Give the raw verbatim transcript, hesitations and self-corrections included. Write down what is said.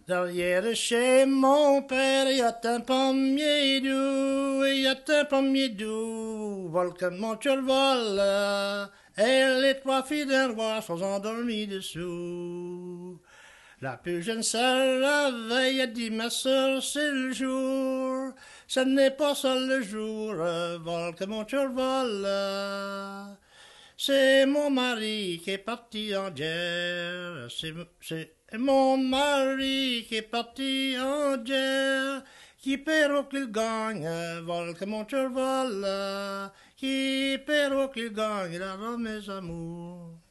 Derrière chez mon père, il y a un pommier doux, il y a un pommier doux, vol comme mon cheval vole, et les trois filles d'un roi sont endormies dessous. La plus jeune se réveille et dit ma soeur c'est le jour, ce n'est pas ça le jour, vol que mon cheval vole. C'est mon mari qui est parti en guerre. C'est, c'est mon mari qui est parti en guerre. Qui perd qu'il gagne, vole que mon cœur vole. Qui perd qu'il gagne, la mes amours.